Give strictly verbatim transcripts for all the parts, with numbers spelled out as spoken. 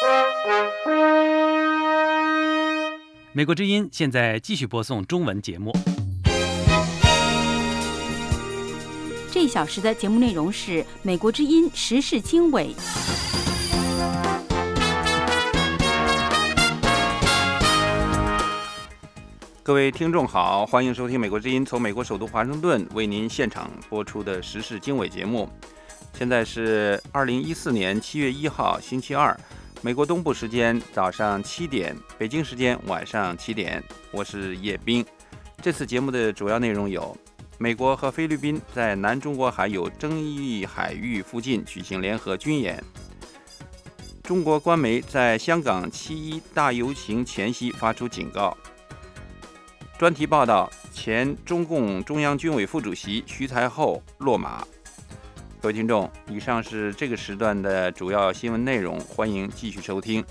美国之音现在继续播送中文节目。 这一小时的节目内容是美国之音时事经纬。 各位听众好，欢迎收听美国之音从美国首都华盛顿为您现场播出的时事经纬节目。现在是二零一四年七月一号星期二，美国东部时间早上七点，北京时间晚上七点，我是叶斌。这次节目的主要内容有：美国和菲律宾在南中国海有争议海域附近举行联合军演；中国官媒在香港七一大游行前夕发出警告；专题报道前中共中央军委副主席徐才厚落马。各位听众，以上是这个时段的主要新闻内容，欢迎继续收听。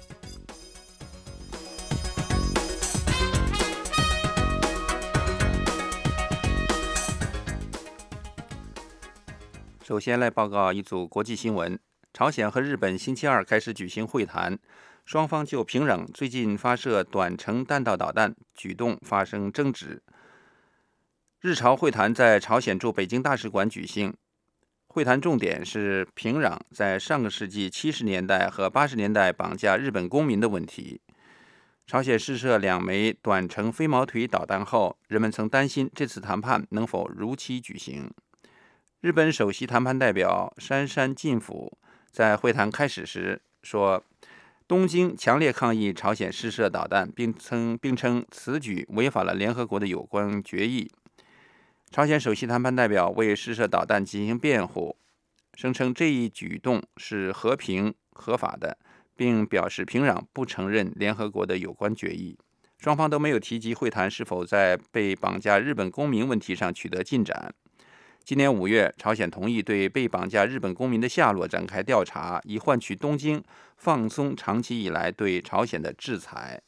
首先来报告一组国际新闻。朝鲜和日本星期二开始举行会谈，双方就平壤最近发射短程弹道导弹举动发生争执。日朝会谈在朝鲜驻北京大使馆举行，会谈重点是平壤在上个世纪七十年代和八十年代绑架日本公民的问题。朝鲜试射两枚短程飞毛腿导弹后，人们曾担心这次谈判能否如期举行。日本首席谈判代表杉山进辅在会谈开始时说，东京强烈抗议朝鲜试射导弹，并称并称此举违反了联合国的有关决议。朝鲜首席谈判代表为试射导弹进行辩护，声称这一举动是和平合法的，并表示平壤不承认联合国的有关决议。双方都没有提及会谈是否在被绑架日本公民问题上取得进展。今年五月，朝鲜同意对被绑架日本公民的下落展开调查，以换取东京放松长期以来对朝鲜的制裁。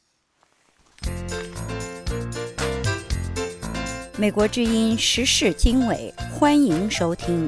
美国之音时事经纬，欢迎收听。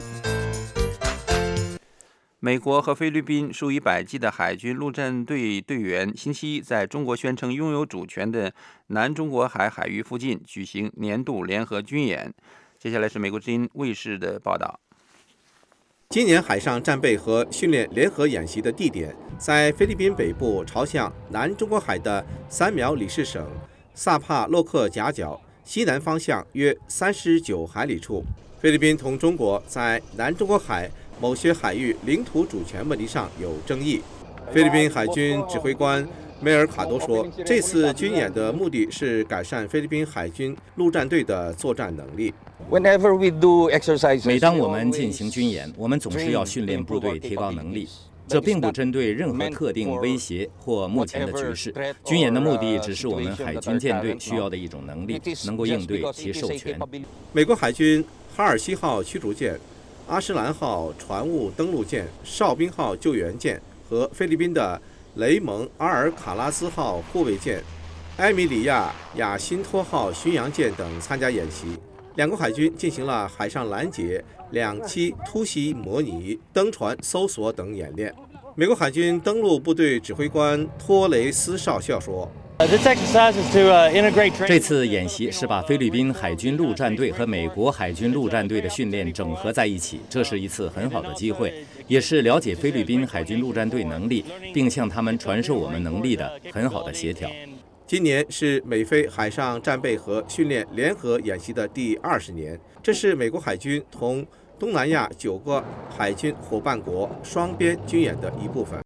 美国和菲律宾数以百计的海军陆战队队员星期一在中国宣称拥有主权的南中国海海域附近举行年度联合军演。接下来是美国之音卫视的报道。 今年海上战备和训练联合演习的地点在菲律宾北部朝向南中国海的三苗里士省萨帕洛克夹角西南方向约三十九海里处。菲律宾同中国在南中国海某些海域领土主权问题上有争议。菲律宾海军指挥官梅尔卡多说，这次军演的目的是改善菲律宾海军陆战队的作战能力。 每当我们进行军演，我们总是要训练部队提高能力。这并不针对任何特定威胁或目前的局势。军演的目的只是我们海军舰队需要的一种能力，能够应对其授权。 美国海军哈尔西号驱逐舰、阿什兰号船坞登陆舰、哨兵号救援舰和菲律宾的雷蒙阿尔卡拉斯号护卫舰、埃米里亚亚辛托号巡洋舰等参加演习。两国海军进行了海上拦截、两栖突袭模拟、登船搜索等演练。美国海军登陆部队指挥官托雷斯少校说， 这次演习是把菲律宾海军陆战队和美国海军陆战队的训练整合在一起，这是一次很好的机会，也是了解菲律宾海军陆战队能力，并向他们传授我们能力的很好的协调。 今年是美菲海上战备和训练联合演习的第二十年，这是美国海军同东南亚九个海军伙伴国双边军演的一部分。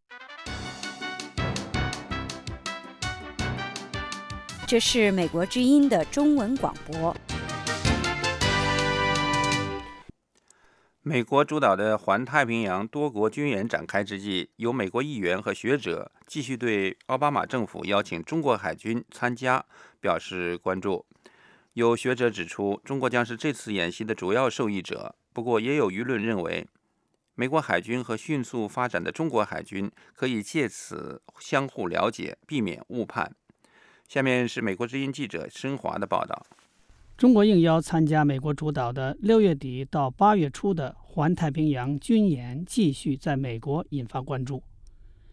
这是美国之音的中文广播。 美国主导的环太平洋多国军演展开之际，有美国议员和学者继续对奥巴马政府邀请中国海军参加表示关注。有学者指出，中国将是这次演习的主要受益者，不过也有舆论认为，美国海军和迅速发展的中国海军可以借此相互了解，避免误判。下面是美国之音记者申华的报道。 中国应邀参加美国主导的六月底到八月初的环太平洋军演，继续在美国引发关注。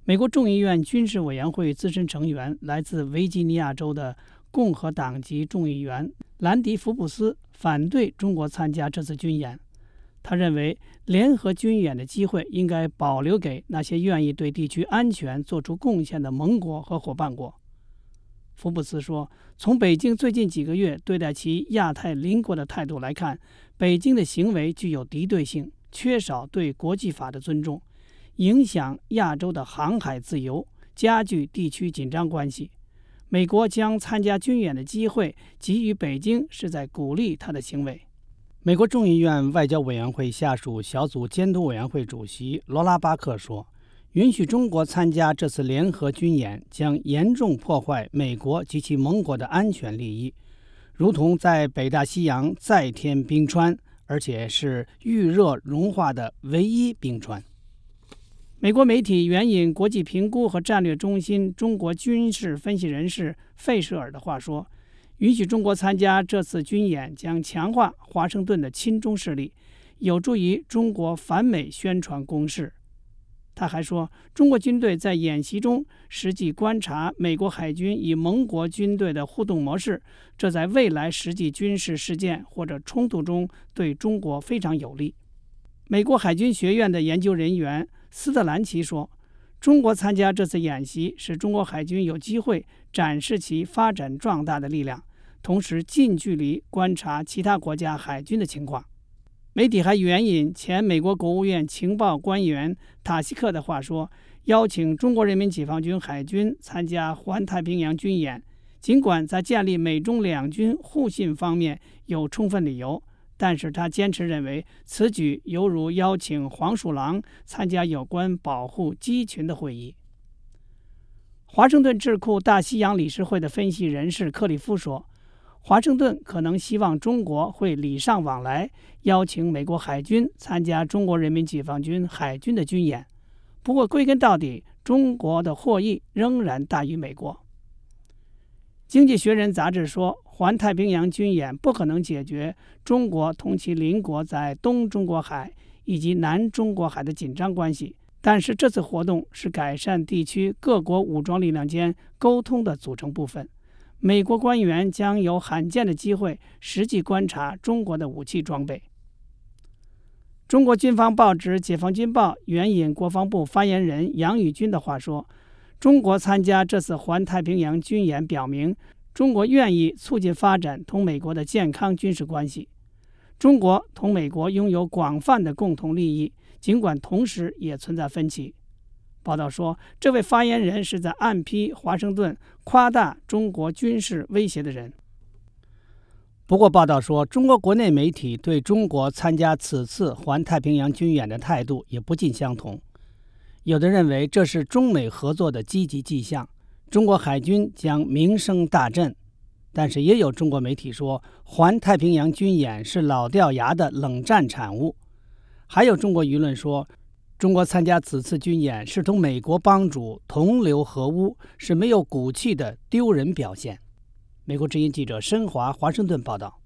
美国众议院军事委员会资深成员、来自维吉尼亚州的共和党籍众议员兰迪·福布斯反对中国参加这次军演。他认为，联合军演的机会应该保留给那些愿意对地区安全做出贡献的盟国和伙伴国。福布斯说，从北京最近几个月对待其亚太邻国的态度来看，北京的行为具有敌对性，缺少对国际法的尊重，影响亚洲的航海自由，加剧地区紧张关系。美国将参加军演的机会给予北京，是在鼓励他的行为。美国众议院外交委员会下属小组监督委员会主席罗拉巴克说，允许中国参加这次联合军演将严重破坏美国及其盟国的安全利益，如同在北大西洋再添冰川，而且是遇热融化的唯一冰川。美国媒体援引国际评估和战略中心中国军事分析人士费舍尔的话说，允许中国参加这次军演将强化华盛顿的亲中势力，有助于中国反美宣传攻势。他还说，中国军队在演习中实际观察美国海军与盟国军队的互动模式，这在未来实际军事事件或者冲突中对中国非常有利。美国海军学院的研究人员斯特兰奇说，中国参加这次演习使中国海军有机会展示其发展壮大的力量，同时近距离观察其他国家海军的情况。媒体还援引前美国国务院情报官员塔希克的话说，邀请中国人民解放军海军参加环太平洋军演，尽管在建立美中两军互信方面有充分理由，但是他坚持认为此举犹如邀请黄鼠狼参加有关保护鸡群的会议。华盛顿智库大西洋理事会的分析人士克里夫说，华盛顿可能希望中国会礼尚往来，邀请美国海军参加中国人民解放军海军的军演。不过归根到底，中国的获益仍然大于美国。经济学人杂志说，环太平洋军演不可能解决中国同其邻国在东中国海以及南中国海的紧张关系，但是这次活动是改善地区各国武装力量间沟通的组成部分。美国官员将有罕见的机会实际观察中国的武器装备。中国军方报纸《解放军报》援引国防部发言人杨宇军的话说，中国参加这次环太平洋军演表明，中国愿意促进发展同美国的健康军事关系。中国同美国拥有广泛的共同利益，尽管同时也存在分歧。报道说，这位发言人是在暗批华盛顿夸大中国军事威胁的人。不过，报道说，中国国内媒体对中国参加此次环太平洋军演的态度也不尽相同。有的认为这是中美合作的积极迹象，中国海军将名声大振。但是也有中国媒体说，环太平洋军演是老掉牙的冷战产物。还有中国舆论说，中国参加此次军演是同美国帮主同流合污，是没有骨气的丢人表现。美国之音记者申华华盛顿报道。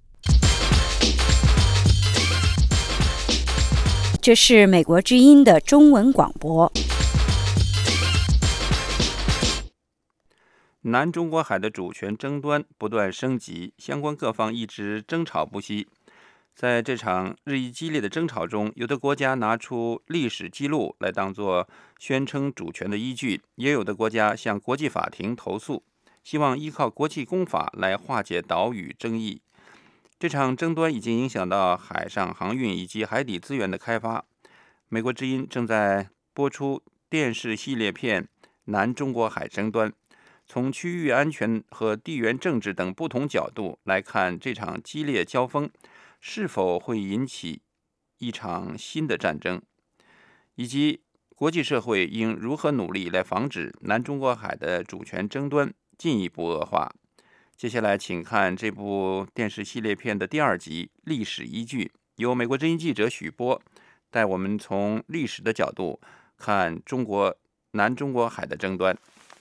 这是美国之音的中文广播。 南中国海的主权争端不断升级，相关各方一直争吵不息。在这场日益激烈的争吵中，有的国家拿出历史记录来当作宣称主权的依据，也有的国家向国际法庭投诉，希望依靠国际公法来化解岛屿争议。这场争端已经影响到海上航运以及海底资源的开发。美国之音正在播出电视系列片《南中国海争端》，从区域安全和地缘政治等不同角度来看这场激烈交锋是否会引起一场新的战争，以及国际社会应如何努力来防止南中国海的主权争端进一步恶化。接下来请看这部电视系列片的第二集《历史依据》，由美国之音记者许波带我们从历史的角度看中国南中国海的争端。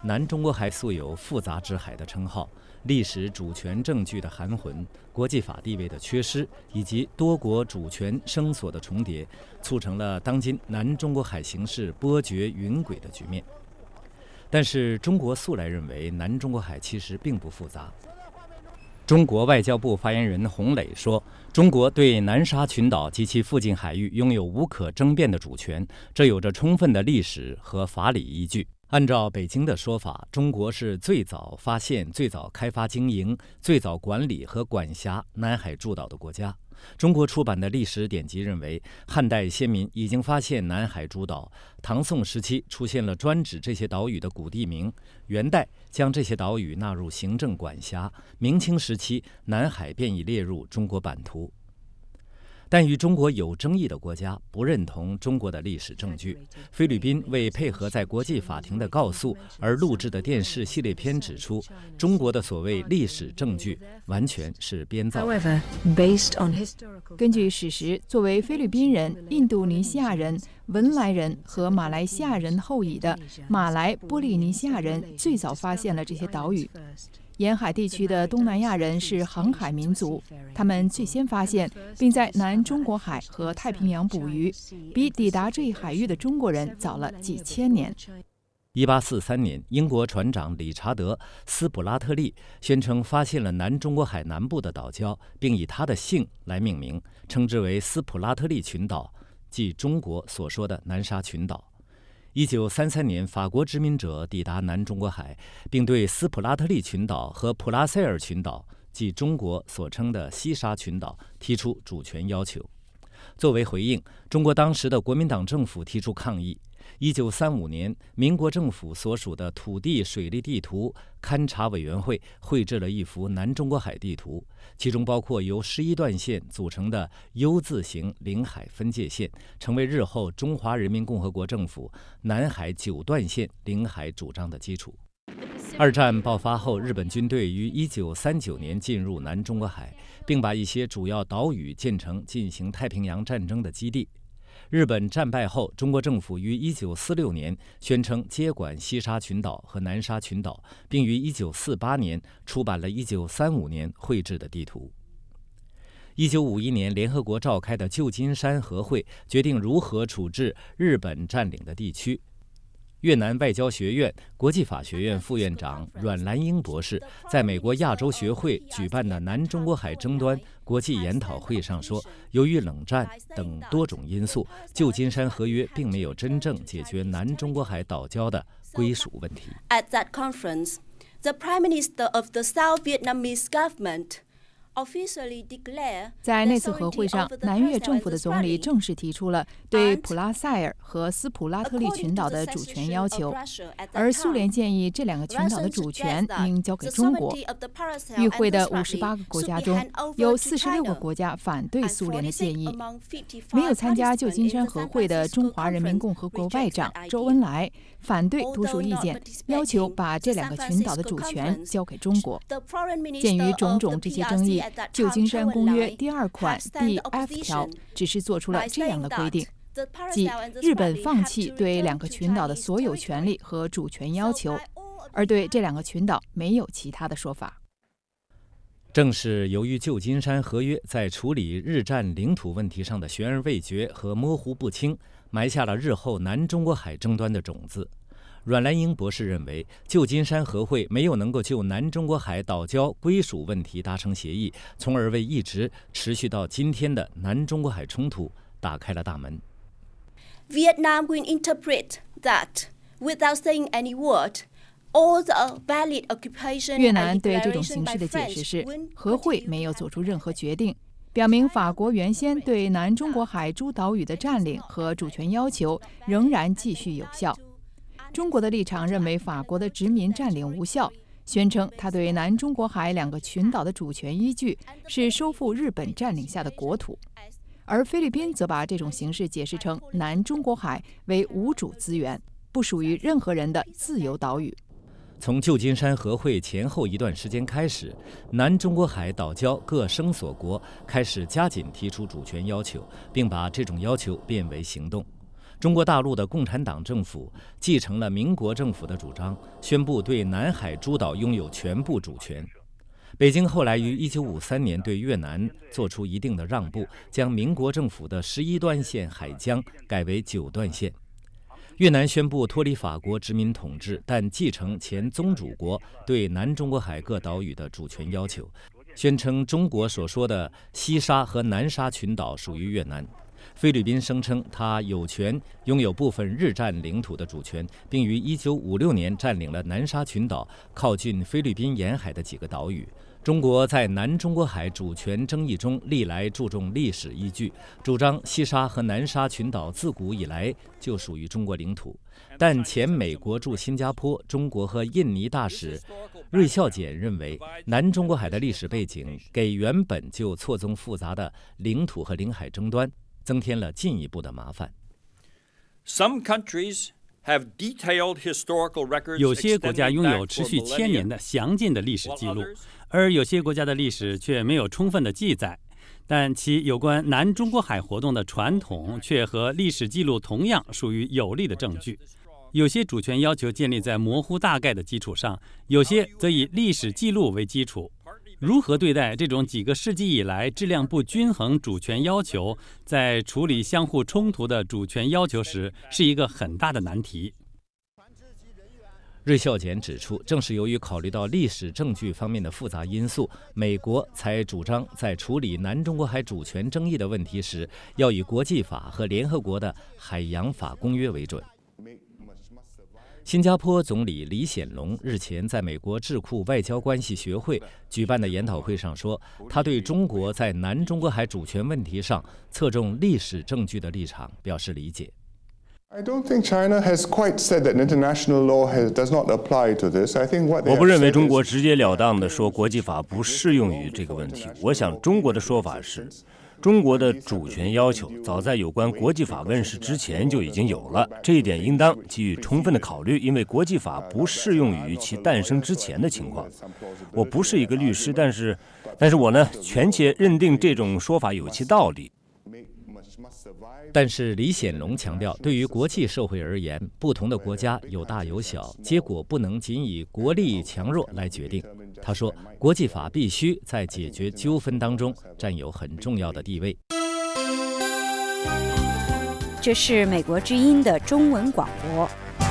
南中国海素有复杂之海的称号，历史主权证据的含混，国际法地位的缺失，以及多国主权声索的重叠，促成了当今南中国海形势波谲云诡的局面。但是中国素来认为南中国海其实并不复杂。中国外交部发言人洪磊说，中国对南沙群岛及其附近海域拥有无可争辩的主权，这有着充分的历史和法理依据。按照北京的说法，中国是最早发现、最早开发经营、最早管理和管辖南海诸岛的国家。中国出版的历史典籍认为，汉代先民已经发现南海诸岛，唐宋时期出现了专指这些岛屿的古地名，元代将这些岛屿纳入行政管辖，明清时期南海便已列入中国版图。但与中国有争议的国家不认同中国的历史证据。菲律宾为配合在国际法庭的告诉而录制的电视系列片指出，中国的所谓历史证据完全是编造的。 根据史实，作为菲律宾人、印度尼西亚人、文莱人和马来西亚人后裔的马来波利尼西亚人最早发现了这些岛屿。沿海地区的东南亚人是航海民族，他们最先发现并在南中国海和太平洋捕鱼，比抵达这一海域的中国人早了几千年。 一八四三年，英国船长理查德·斯普拉特利宣称发现了南中国海南部的岛礁，并以他的姓来命名，称之为斯普拉特利群岛，即中国所说的南沙群岛。一九三三年，法国殖民者抵达南中国海，并对斯普拉特利群岛和普拉塞尔群岛，即中国所称的西沙群岛，提出主权要求。作为回应，中国当时的国民党政府提出抗议。一九三五年，民国政府所属的土地水利地图勘察委员会绘制了一幅南中国海地图，其中包括由十一段线组成的 U 字形领海分界线，成为日后中华人民共和国政府南海九段线领海主张的基础。二战爆发后，日本军队于一九三九年进入南中国海，并把一些主要岛屿建成进行太平洋战争的基地。日本战败后，中国政府于一九四六年宣称接管西沙群岛和南沙群岛，并于一九四八年出版了一九三五年绘制的地图。一九五一年，联合国召开的旧金山和会决定如何处置日本占领的地区。越南外交学院国际法学院副院长阮兰英博士在美国亚洲学会举办的南中国海争端国际研讨会上说，由于冷战等多种因素，旧金山合约并没有真正解决南中国海岛礁的归属问题。 At that conference, the Prime Minister of the South Vietnamese government 在那次和会上，南越政府的总理正式提出了对普拉塞尔和斯普拉特利群岛的主权要求，而苏联建议这两个群岛的主权应交给中国。与会的五十八个国家中，有四十六个国家反对苏联的建议。没有参加旧金山和会的中华人民共和国外长周恩来反对多数意见，要求把这两个群岛的主权交给中国。鉴于种种这些争议，旧金山公约第二款第 F 条只是做出了这样的规定，即日本放弃对两个群岛的所有权利和主权要求，而对这两个群岛没有其他的说法。 正是由于旧金山合约在处理日占领土问题上的悬而未决和模糊不清，埋下了日后南中国海争端的种子。阮兰英博士认为，旧金山和会没有能够就南中国海岛礁归属问题达成协议，从而为一直持续到今天的南中国海冲突打开了大门。 Vietnam will interpret that without saying any word, all the valid occupation 越南对这种形式的解释是，和会没有做出任何决定，表明法国原先对南中国海诸岛屿的占领和主权要求仍然继续有效。中国的立场认为法国的殖民占领无效，宣称他对南中国海两个群岛的主权依据是收复日本占领下的国土，而菲律宾则把这种形式解释成南中国海为无主资源，不属于任何人的自由岛屿。 从旧金山和会前后一段时间开始，南中国海岛礁各声索国开始加紧提出主权要求，并把这种要求变为行动。 中国大陆的共产党政府继承了民国政府的主张，宣布对南海诸岛拥有全部主权。北京后来于一九五三年对越南做出一定的让步，将民国政府的十一段线海疆改为九段线。越南宣布脱离法国殖民统治，但继承前宗主国对南中国海各岛屿的主权要求，宣称中国所说的西沙和南沙群岛属于越南。菲律宾声称它有权拥有部分日占领土的主权，并于一九五六年占领了南沙群岛靠近菲律宾沿海的几个岛屿。中国在南中国海主权争议中历来注重历史依据，主张西沙和南沙群岛自古以来就属于中国领土。但前美国驻新加坡、中国和印尼大使芮孝俭认为，南中国海的历史背景给原本就错综复杂的领土和领海争端增添了进一步的麻烦。 有些国家拥有持续千年的详尽的历史记录，而有些国家的历史却没有充分的记载，但其有关南中国海活动的传统却和历史记录同样属于有力的证据。有些主权要求建立在模糊大概的基础上，有些则以历史记录为基础。如何对待这种几个世纪以来质量不均衡主权要求，在处理相互冲突的主权要求时，是一个很大的难题。 芮孝俭指出，正是由于考虑到历史证据方面的复杂因素，美国才主张在处理南中国海主权争议的问题时，要以国际法和联合国的海洋法公约为准。新加坡总理李显龙日前在美国智库外交关系学会举办的研讨会上说，他对中国在南中国海主权问题上侧重历史证据的立场表示理解。 我不认为中国直截了当地说国际法不适用于这个问题。我想中国的说法是，中国的主权要求早在有关国际法问世之前就已经有了，这一点应当给予充分的考虑，因为国际法不适用于其诞生之前的情况。我不是一个律师，但是，但是我呢，权且认定这种说法有其道理。 但是李显龙强调，对于国际社会而言，不同的国家有大有小，结果不能仅以国力强弱来决定。他说，国际法必须在解决纠纷当中占有很重要的地位。 这是美国之音的中文广播。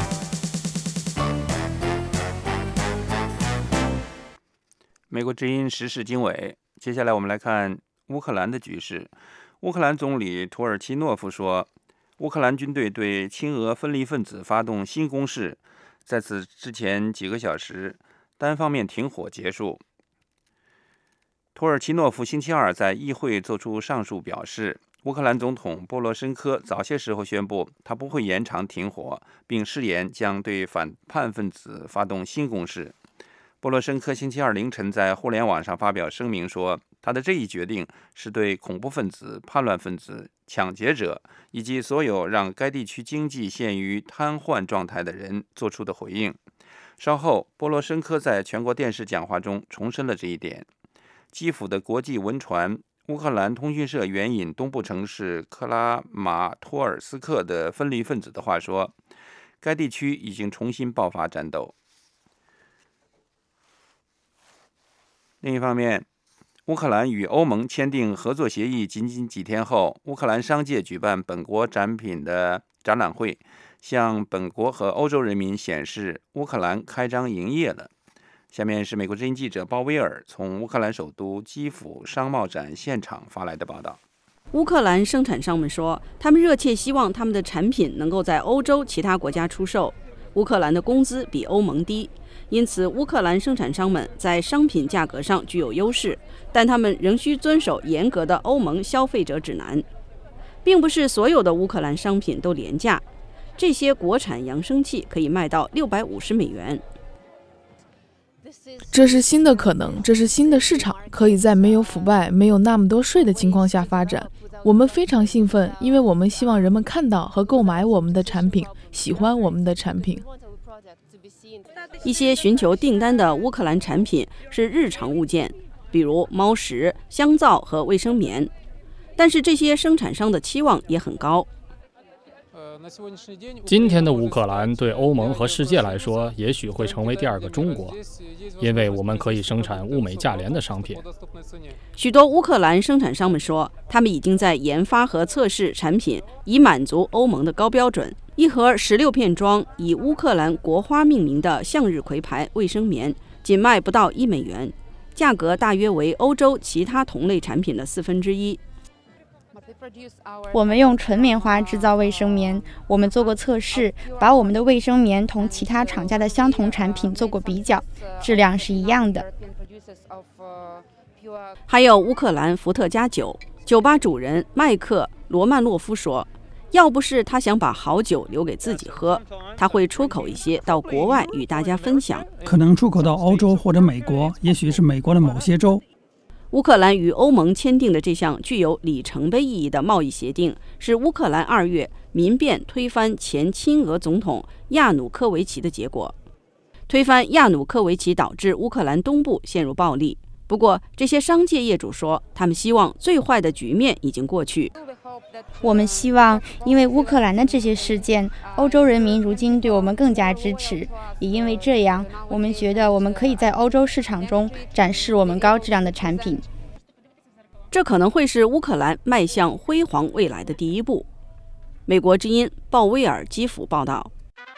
美国之音时事经纬，接下来我们来看乌克兰的局势。乌克兰总理土尔奇诺夫说，乌克兰军队对亲俄分离分子发动新攻势，在此之前几个小时，单方面停火结束。土尔奇诺夫星期二在议会作出上述表示，乌克兰总统波罗申科早些时候宣布，他不会延长停火，并誓言将对反叛分子发动新攻势。波罗申科星期二凌晨在互联网上发表声明说，他的这一决定是对恐怖分子、叛乱分子、抢劫者以及所有让该地区经济陷于瘫痪状态的人做出的回应。稍后，波罗申科在全国电视讲话中重申了这一点。基辅的国际文传乌克兰通讯社援引东部城市克拉马托尔斯克的分离分子的话说，该地区已经重新爆发战斗。另一方面，乌克兰与欧盟签订合作协议仅仅几天后，乌克兰商界举办本国展品的展览会，向本国和欧洲人民显示乌克兰开张营业了。下面是美国之音记者鲍威尔从乌克兰首都基辅商贸展现场发来的报道。 乌克兰生产商们说，他们热切希望他们的产品能够在欧洲其他国家出售。乌克兰的工资比欧盟低，因此乌克兰生产商们在商品价格上具有优势，但他们仍需遵守严格的欧盟消费者指南。并不是所有的乌克兰商品都廉价，这些国产扬声器可以卖到六百五十美元。 这是新的可能，这是新的市场，可以在没有腐败、没有那么多税的情况下发展。我们非常兴奋，因为我们希望人们看到和购买我们的产品，喜欢我们的产品。 一些寻求订单的乌克兰产品是日常物件，比如猫食、香皂和卫生棉，但是这些生产商的期望也很高。 今天的乌克兰对欧盟和世界来说，也许会成为第二个中国，因为我们可以生产物美价廉的商品。 许多乌克兰生产商们说，他们已经在研发和测试产品，以满足欧盟的高标准。一盒十六片装以乌克兰国花命名的向日葵牌卫生棉，仅卖不到一美元，价格大约为欧洲其他同类产品的四分之一。 我们用纯棉花制造卫生棉，我们做过测试，把我们的卫生棉同其他厂家的相同产品做过比较，质量是一样的。 还有乌克兰伏特加酒，酒吧主人麦克罗曼诺夫说，要不是他想把好酒留给自己喝，他会出口一些到国外与大家分享， 可能出口到欧洲或者美国，也许是美国的某些州。 乌克兰与欧盟签订的这项具有里程碑意义的贸易协定，是乌克兰二月民变推翻前亲俄总统亚努科维奇的结果。推翻亚努科维奇导致乌克兰东部陷入暴力。不过，这些商界业主说，他们希望最坏的局面已经过去。 我们希望，因为乌克兰的这些事件，欧洲人民如今对我们更加支持。也因为这样，我们觉得我们可以在欧洲市场中展示我们高质量的产品。 这可能会是乌克兰迈向辉煌未来的第一步。美国之音鲍威尔基辅报道。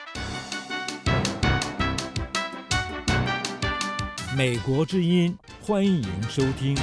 美国之音，欢迎收听。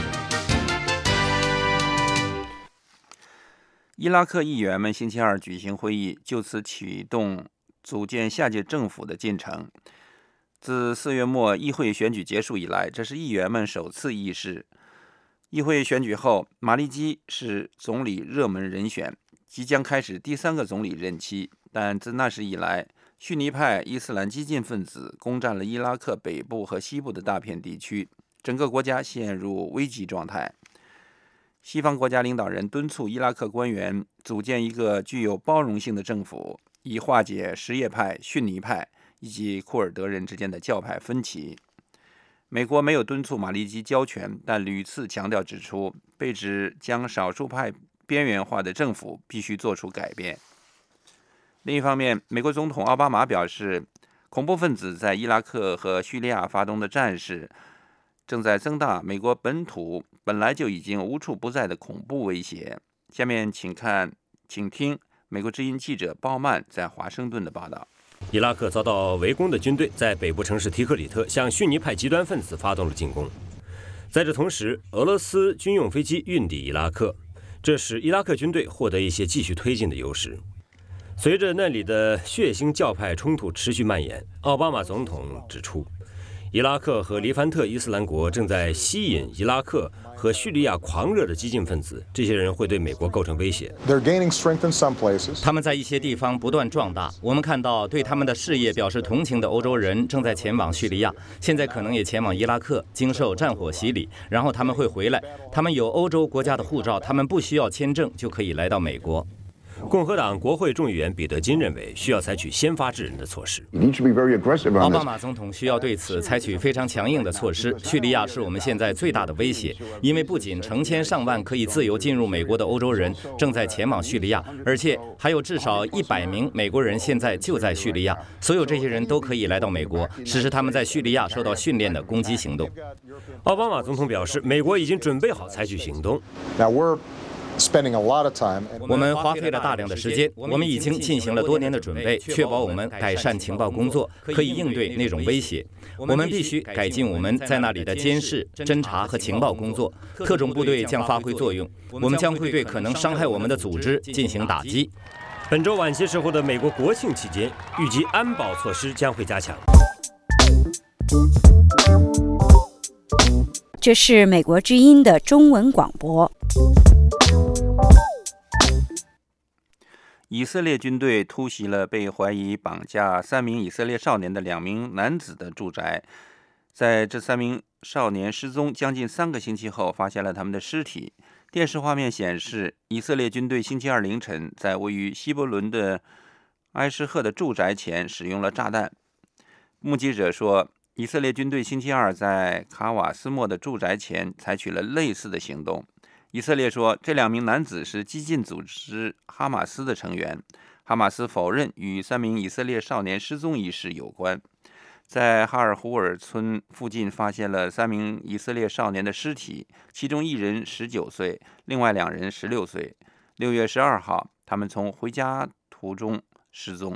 伊拉克议员们星期二举行会议，就此启动组建下届政府的进程。自四月末议会选举结束以来，这是议员们首次议事。议会选举后，马利基是总理热门人选，即将开始第三个总理任期。但自那时以来，逊尼派伊斯兰激进分子攻占了伊拉克北部和西部的大片地区，整个国家陷入危机状态。西方国家领导人敦促伊拉克官员组建一个具有包容性的政府，以化解什叶派、逊尼派以及库尔德人之间的教派分歧。美国没有敦促马利基交权，但屡次强调指出，被指将少数派边缘化的政府必须做出改变。另一方面，美国总统奥巴马表示，恐怖分子在伊拉克和叙利亚发动的战事正在增大美国本土本来就已经无处不在的恐怖威胁。下面请看，请听美国之音记者鲍曼在华盛顿的报道。 伊拉克遭到围攻的军队在北部城市提克里特向逊尼派极端分子发动了进攻。在这同时，俄罗斯军用飞机运抵伊拉克，这使伊拉克军队获得一些继续推进的优势。随着那里的血腥教派冲突持续蔓延，奥巴马总统指出，伊拉克和黎凡特伊斯兰国正在吸引伊拉克和叙利亚狂热的激进分子，这些人会对美国构成威胁。 他们在一些地方不断壮大，我们看到对他们的事业表示同情的欧洲人正在前往叙利亚，现在可能也前往伊拉克，经受战火洗礼，然后他们会回来。他们有欧洲国家的护照，他们不需要签证就可以来到美国。 共和党国会众议员彼得金认为，需要采取先发制人的措施。 奥巴马总统需要对此采取非常强硬的措施。叙利亚是我们现在最大的威胁，因为不仅成千上万可以自由进入美国的欧洲人正在前往叙利亚，而且还有至少一百名美国人现在就在叙利亚。所有这些人都可以来到美国，实施他们在叙利亚受到训练的攻击行动。 奥巴马总统表示，美国已经准备好采取行动。 我们花费了大量的时间，我们已经进行了多年的准备，确保我们改善情报工作，可以应对那种威胁。我们必须改进我们在那里的监视、侦查和情报工作。特种部队将发挥作用，我们将会对可能伤害我们的组织进行打击。 本周晚些时候的美国国庆期间，预计安保措施将会加强。 这是美国之音的中文广播。 以色列军队突袭了被怀疑绑架三名以色列少年的两名男子的住宅，在这三名少年失踪将近三个星期后，发现了他们的尸体。电视画面显示，以色列军队星期二凌晨在位于希伯伦的埃什赫的住宅前使用了炸弹。目击者说，以色列军队星期二在卡瓦斯莫的住宅前采取了类似的行动。以色列说，这两名男子是激进组织哈马斯的成员。 哈马斯否认与三名以色列少年失踪一事有关。在哈尔胡尔村附近发现了三名以色列少年的尸体，其中一人十九岁，另外两人十六岁。六月十二号，他们从回家途中失踪。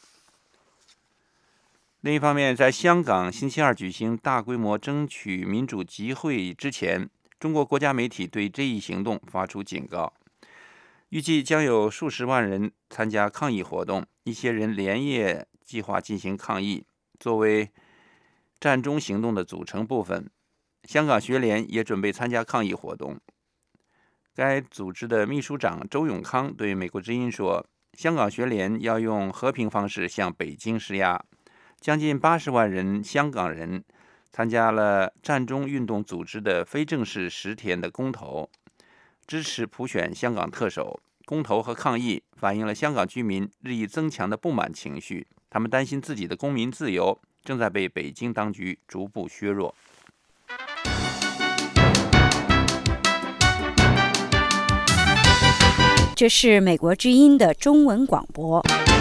另一方面，在香港星期二举行大规模争取民主集会之前，中国国家媒体对这一行动发出警告，预计将有数十万人参加抗议活动，一些人连夜计划进行抗议。作为战中行动的组成部分，香港学联也准备参加抗议活动。该组织的秘书长周永康对美国之音说，香港学联要用和平方式向北京施压。将近八十万人香港人参加了战中运动组织的非正式十天的公投，支持普选香港特首。公投和抗议反映了香港居民日益增强的不满情绪，他们担心自己的公民自由正在被北京当局逐步削弱。 这是美国之音的中文广播。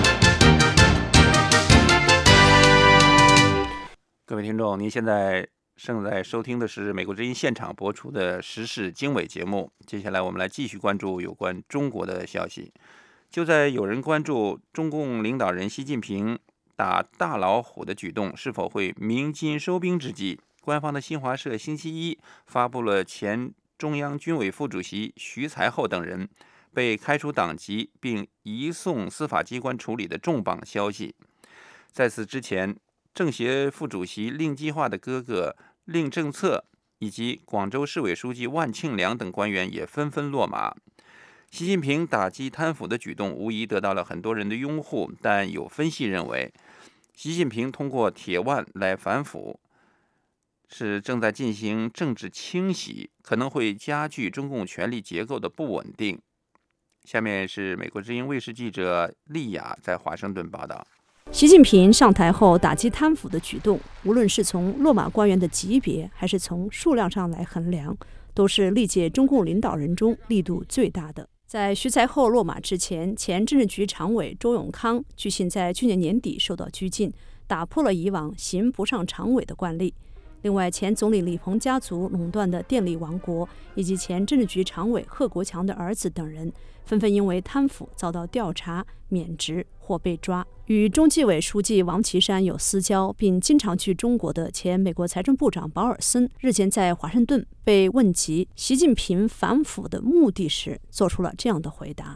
各位听众，您现在正在收听的是美国之音现场播出的时事经纬节目。接下来我们来继续关注有关中国的消息。就在有人关注中共领导人习近平打大老虎的举动是否会鸣金收兵之际，官方的新华社星期一发布了前中央军委副主席徐才厚等人被开除党籍并移送司法机关处理的重磅消息。在此之前，政协副主席令计划的哥哥令政策以及广州市委书记万庆良等官员也纷纷落马。习近平打击贪腐的举动无疑得到了很多人的拥护，但有分析认为，习近平通过铁腕来反腐是正在进行政治清洗，可能会加剧中共权力结构的不稳定。下面是美国之音卫视记者丽雅在华盛顿报道。 习近平上台后打击贪腐的举动，无论是从落马官员的级别还是从数量上来衡量，都是历届中共领导人中力度最大的。在徐才厚落马之前，前政治局常委周永康据信在去年年底受到拘禁，打破了以往刑不上常委的惯例。另外，前总理李鹏家族垄断的电力王国，以及前政治局常委贺国强的儿子等人，纷纷因为贪腐遭到调查、免职或被抓。与中纪委书记王岐山有私交，并经常去中国的前美国财政部长保尔森，日前在华盛顿被问及习近平反腐的目的时，做出了这样的回答：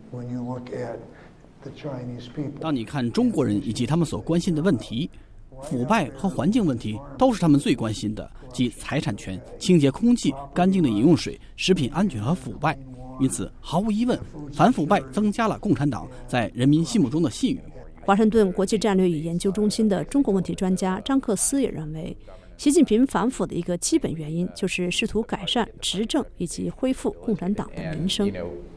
当你看中国人以及他们所关心的问题，腐败和环境问题都是他们最关心的，即财产权、清洁空气、干净的饮用水、食品安全和腐败。因此，毫无疑问，反腐败增加了共产党在人民心目中的信誉。 华盛顿国际战略与研究中心的中国问题专家张克思也认为，习近平反腐的一个基本原因就是试图改善执政以及恢复共产党的名声。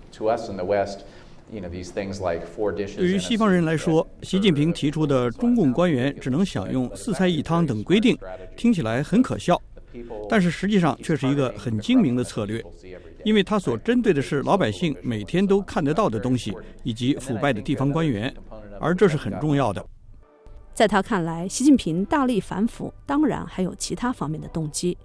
对于西方人来说，习近平提出的中共官员只能享用四菜一汤等规定，听起来很可笑，但是实际上却是一个很精明的策略，因为他所针对的是老百姓每天都看得到的东西，以及腐败的地方官员，而这是很重要的。 在他看来，习近平大力反腐，当然还有其他方面的动机。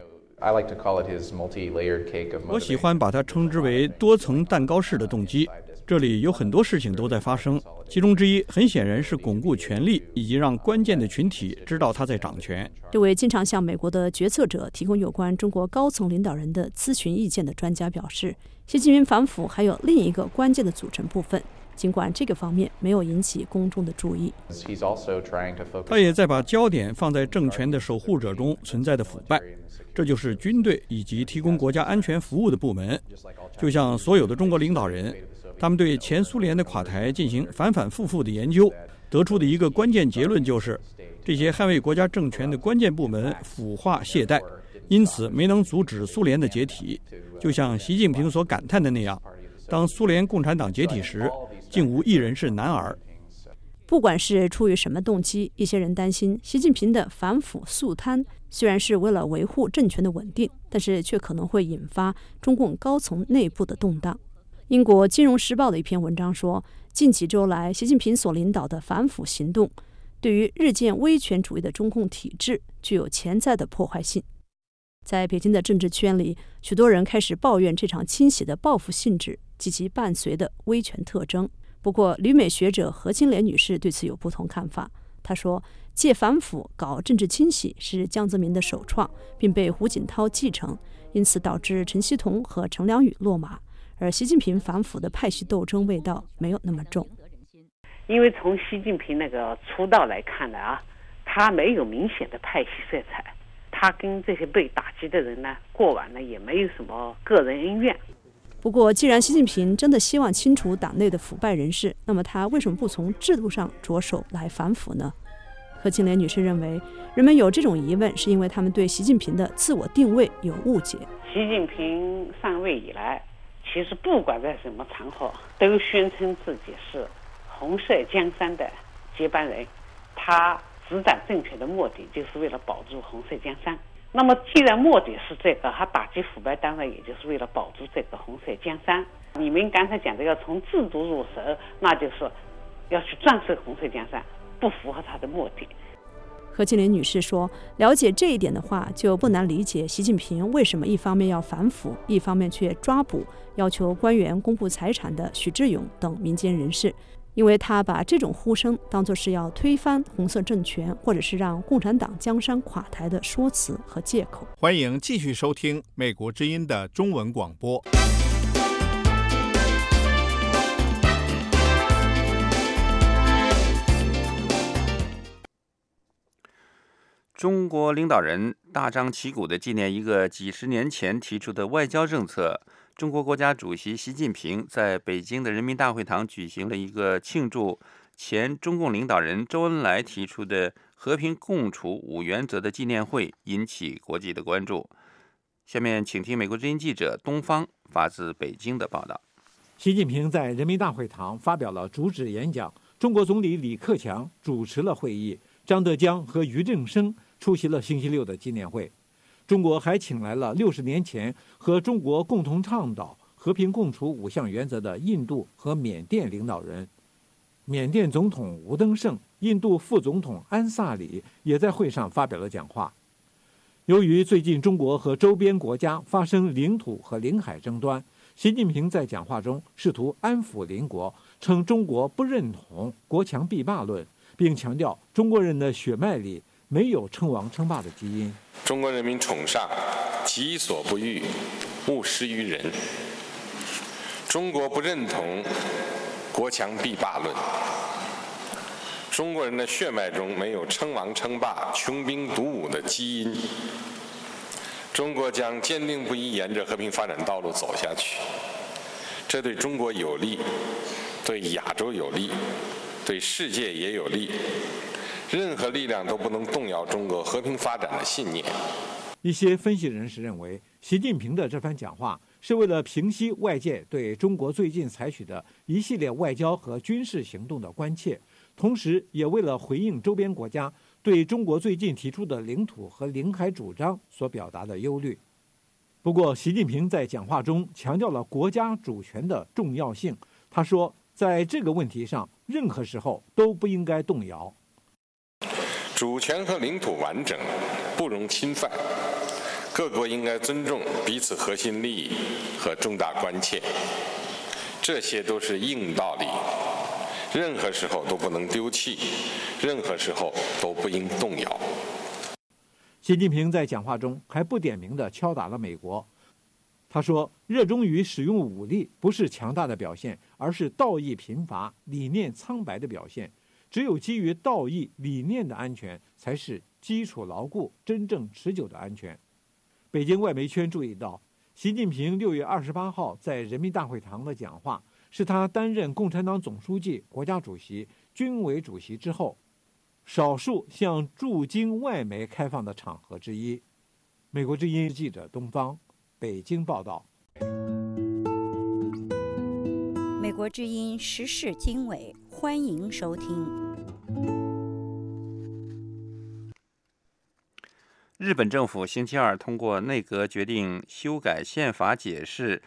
我喜欢把它称之为多层蛋糕式的动机。这里有很多事情都在发生，其中之一很显然是巩固权力，以及让关键的群体知道他在掌权。 这位经常向美国的决策者提供有关中国高层领导人的咨询意见的专家表示，习近平反腐还有另一个关键的组成部分，尽管这个方面没有引起公众的注意。 他也在把焦点放在政权的守护者中存在的腐败，这就是军队以及提供国家安全服务的部门。就像所有的中国领导人，他们对前苏联的垮台进行反反复复的研究，得出的一个关键结论就是，这些捍卫国家政权的关键部门腐化懈怠，因此没能阻止苏联的解体。就像习近平所感叹的那样，当苏联共产党解体时，竟无一人是男儿。 不管是出于什么动机，一些人担心习近平的反腐肃贪虽然是为了维护政权的稳定，但是却可能会引发中共高层内部的动荡。 英国《金融时报》的一篇文章说，近几周来，习近平所领导的反腐行动对于日渐威权主义的中共体制具有潜在的破坏性。在北京的政治圈里，许多人开始抱怨这场清洗的报复性质及其伴随的威权特征。不过，旅美学者何清莲女士对此有不同看法。她说，借反腐搞政治清洗是江泽民的首创，并被胡锦涛继承，因此导致陈希同和程良宇落马。而习近平反腐的派系斗争味道没有那么重， 因为从习近平那个出道来看呢啊，他没有明显的派系色彩，他跟这些被打击的人呢，过往呢也没有什么个人恩怨。 不过，既然习近平真的希望清除党内的腐败人士，那么他为什么不从制度上着手来反腐呢？何清莲女士认为，人们有这种疑问，是因为他们对习近平的自我定位有误解。 习近平上位以来，其实不管在什么场合，都宣称自己是红色江山的接班人。他执掌政权的目的就是为了保住红色江山。那么，既然目的是这个，他打击腐败单位，也就是为了保住这个红色江山。你们刚才讲的要从制度入手，那就是要去撞碎红色江山，不符合他的目的。 何清莲女士说，了解这一点的话，就不难理解习近平为什么一方面要反腐，一方面却抓捕要求官员公布财产的许志勇等民间人士，因为他把这种呼声当作是要推翻红色政权，或者是让共产党江山垮台的说辞和借口。 欢迎继续收听美国之音的中文广播。 中国领导人大张旗鼓地纪念一个几十年前提出的外交政策。中国国家主席习近平在北京的人民大会堂举行了一个庆祝前中共领导人周恩来提出的和平共处五原则的纪念会，引起国际的关注。下面请听美国之音记者东方发自北京的报道。 习近平在人民大会堂发表了主旨演讲，中国总理李克强主持了会议，张德江和俞正声出席了星期六的纪念会。中国还请来了六十年前和中国共同倡导和平共处五项原则的印度和缅甸领导人。缅甸总统吴登盛、印度副总统安萨里也在会上发表了讲话。由于最近中国和周边国家发生领土和领海争端，习近平在讲话中试图安抚邻国，称中国不认同国强必霸论，并强调中国人的血脉里没有称王称霸的基因。 中国人民崇尚己所不欲，勿施于人。中国不认同国强必霸论。中国人的血脉中没有称王称霸、穷兵黩武的基因。中国将坚定不移沿着和平发展道路走下去，这对中国有利，对亚洲有利，对世界也有利。任何力量都不能动摇中国和平发展的信念。 一些分析人士认为，习近平的这番讲话是为了平息外界对中国最近采取的一系列外交和军事行动的关切，同时也为了回应周边国家对中国最近提出的领土和领海主张所表达的忧虑。不过，习近平在讲话中强调了国家主权的重要性。他说，在这个问题上，任何时候都不应该动摇。 主权和领土完整不容侵犯，各国应该尊重彼此核心利益和重大关切，这些都是硬道理，任何时候都不能丢弃，任何时候都不应动摇。 习近平在讲话中还不点名地敲打了美国。他说，热衷于使用武力不是强大的表现，而是道义贫乏、理念苍白的表现。只有基于道义理念的安全，才是基础牢固、真正持久的安全。北京外媒圈注意到，习近平六月二十八号在人民大会堂的讲话，是他担任共产党总书记、国家主席、军委主席之后，少数向驻京外媒开放的场合之一。美国之音记者东方，北京报道。 美国之音时事经纬，欢迎收听。 日本政府星期二通过内阁决定修改宪法解释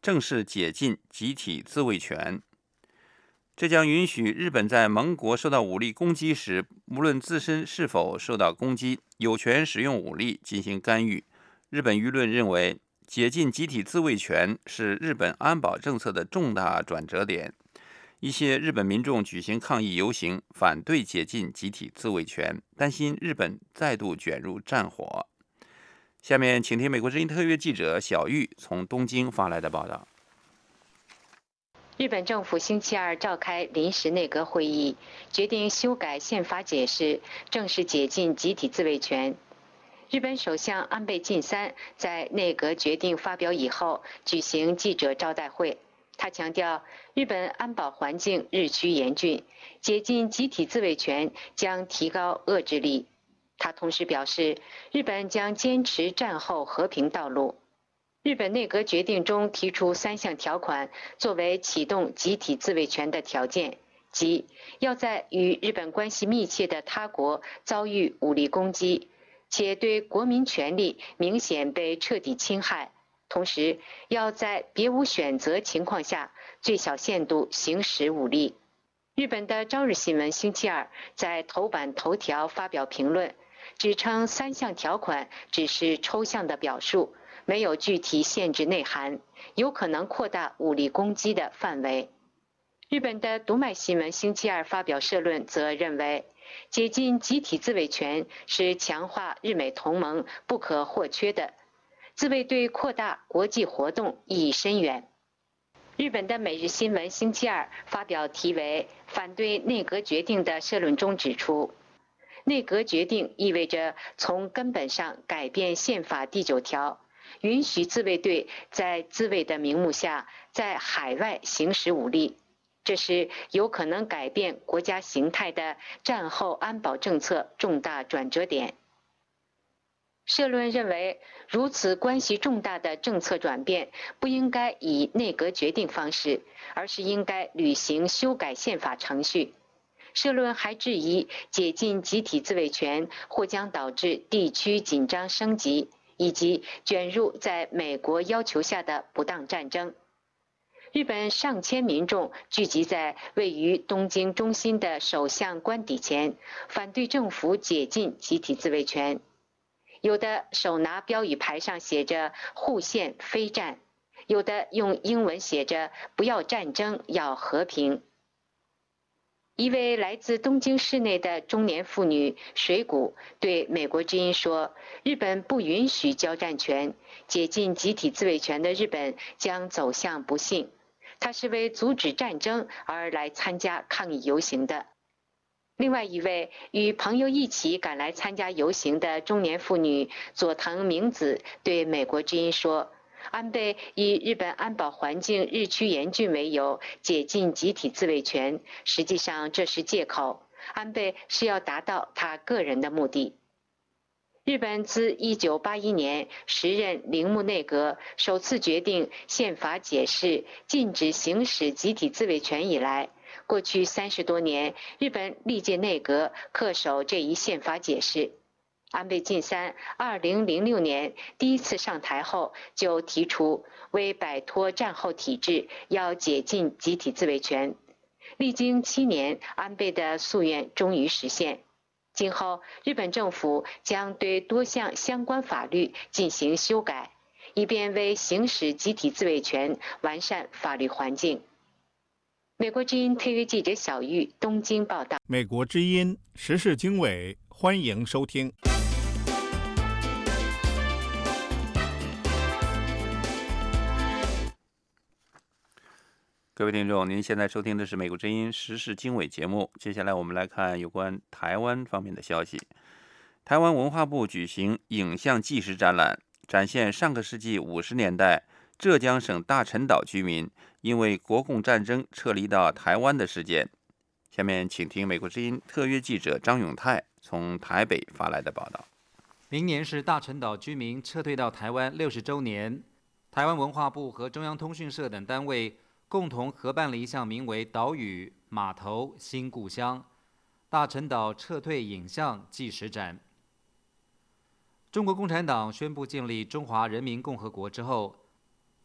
正式解禁集体自卫权。这将允许日本在盟国受到武力攻击时，无论自身是否受到攻击，有权使用武力进行干预。日本舆论认为，解禁集体自卫权是日本安保政策的重大转折点。一些日本民众举行抗议游行，反对解禁集体自卫权，担心日本再度卷入战火。下面请听美国之音特约记者小玉从东京发来的报道。 日本政府星期二召开临时内阁会议，决定修改宪法解释，正式解禁集体自卫权。日本首相安倍晋三在内阁决定发表以后举行记者招待会，他强调日本安保环境日趋严峻，解禁集体自卫权将提高遏制力。他同时表示，日本将坚持战后和平道路。日本内阁决定中提出三项条款作为启动集体自卫权的条件，即要在与日本关系密切的他国遭遇武力攻击，且对国民权利明显被彻底侵害，同时要在别无选择情况下最小限度行使武力。日本的朝日新闻星期二在头版头条发表评论，指称三项条款只是抽象的表述，没有具体限制内涵，有可能扩大武力攻击的范围。日本的读卖新闻星期二发表社论则认为，解禁集体自卫权是强化日美同盟不可或缺的，自卫队扩大国际活动意义深远。日本的每日新闻星期二发表题为“反对内阁决定”的社论中指出，内阁决定意味着从根本上改变宪法第九条，允许自卫队在自卫的名目下在海外行使武力，这是有可能改变国家形态的战后安保政策重大转折点。社论认为，如此关系重大的政策转变不应该以内阁决定方式，而是应该履行修改宪法程序。社论还质疑，解禁集体自卫权或将导致地区紧张升级，以及卷入在美国要求下的不当战争。日本上千民众聚集在位于东京中心的首相官邸前，反对政府解禁集体自卫权。有的手拿标语牌上写着“护宪非战”，有的用英文写着“不要战争，要和平”。一位来自东京市内的中年妇女水谷对美国之音说，日本不允许交战权，解禁集体自卫权的日本将走向不幸。她是为阻止战争而来参加抗议游行的。另外一位与朋友一起赶来参加游行的中年妇女佐藤明子对美国之音说，安倍以日本安保环境日趋严峻为由解禁集体自卫权，实际上这是借口，安倍是要达到他个人的目的。日本自一九八一年时任铃木内阁首次决定宪法解释禁止行使集体自卫权以来，过去三十多年，日本历届内阁恪守这一宪法解释。安倍晋三二零零六年第一次上台后，就提出为摆脱战后体制，要解禁集体自卫权。历经七年，安倍的夙愿终于实现。今后，日本政府将对多项相关法律进行修改，以便为行使集体自卫权完善法律环境。美国之音特约记者小玉东京报道。 美国之音时事经纬，欢迎收听。 各位听众，您现在收听的是美国之音时事经纬节目。接下来我们来看有关台湾方面的消息。台湾文化部举行影像纪实展览，展现上个世纪五十年代浙江省大陈岛居民因为国共战争撤离到台湾的事件。下面请听美国之音特约记者张永泰从台北发来的报道。 明年是大陈岛居民撤退到台湾六十周年，台湾文化部和中央通讯社等单位共同合办了一项名为“岛屿码头新故乡”大陈岛撤退影像纪实展。中国共产党宣布建立中华人民共和国之后，